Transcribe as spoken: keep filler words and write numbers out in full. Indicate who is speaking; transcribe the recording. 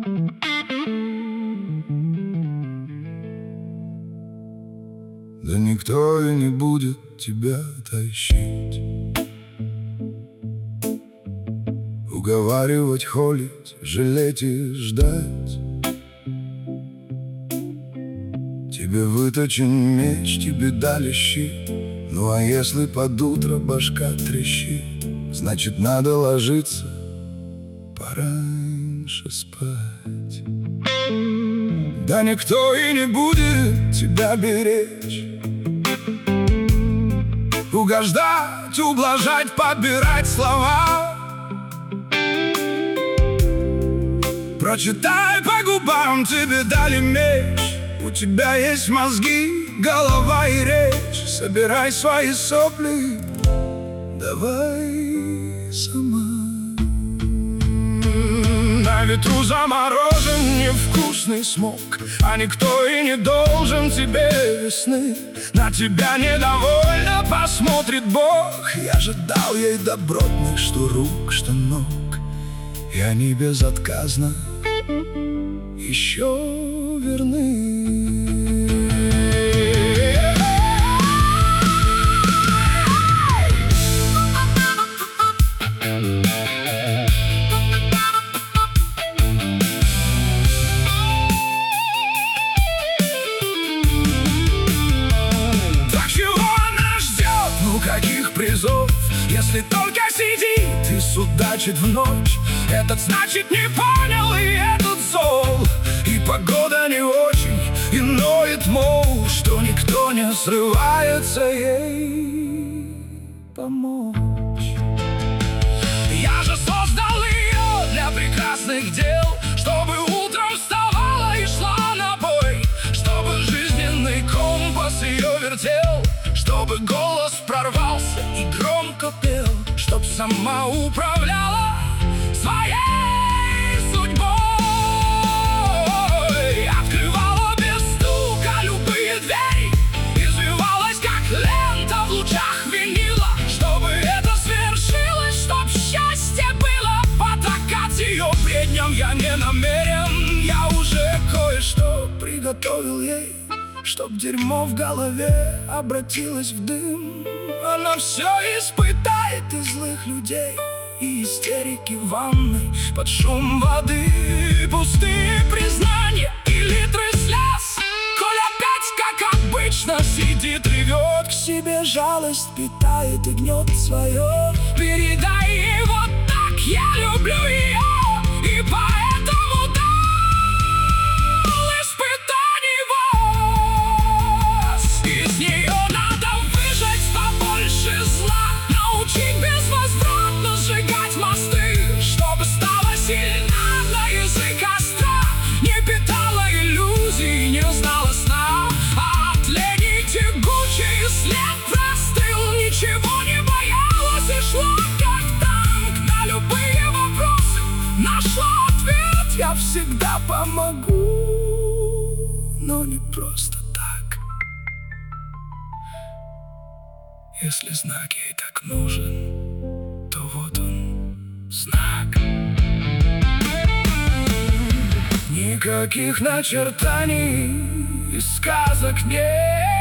Speaker 1: Да никто и не будет тебя тащить, уговаривать, холить, жалеть и ждать. Тебе выточен меч, тебе дали щит. Ну а если под утро башка трещит, значит надо ложиться пораньше спать. Да никто и не будет тебя беречь, угождать, ублажать, подбирать слова. Прочитай по губам, тебе дали меч. У тебя есть мозги, голова и речь. Собирай свои сопли, давай сама. На ветру заморожен невкусный смог, а никто и не должен тебе весны. На тебя недовольно посмотрит Бог. Я же дал ей добротных что рук, что ног, и они безотказно еще верны. Каких призов, если только сидит и судачит в ночь? Этот значит не понял, и этот зол. И погода не очень, и ноет, мол, что никто не срывается ей помочь. Я же создал ее для прекрасных дел, чтобы утром вставала и шла на бой, чтобы жизненный компас ее вертел, чтобы голос прорвался и громко пел, чтоб сама управляла своей судьбой. Открывала без стука любые двери, извивалась как лента в лучах винила, чтобы это свершилось, чтоб счастье было. Потакать ее бредням я не намерен. Я уже кое-что приготовил ей, чтоб дерьмо в голове обратилось в дым. Она все испытает и злых людей, и истерики в ванной под шум воды, пустые признания и литры слез. Коль опять, как обычно, сидит, ревет, к себе жалость питает и гнет свое. Передай ей вот так: я люблю ее, и поэтому дал испытаний воз. Из нее надо выжать побольше зла, научить безвозвратно сжигать мосты, чтобы стала сильна на язык остра, не питала иллюзий, не знала сна, а от лени тягучий след простыл. Ничего не боялась и шла как танк на любые вопросы, нашла ответ: я всегда помогу, но не просто так. Если знак ей так нужен, то вот он, знак. Никаких начертаний и сказок нет.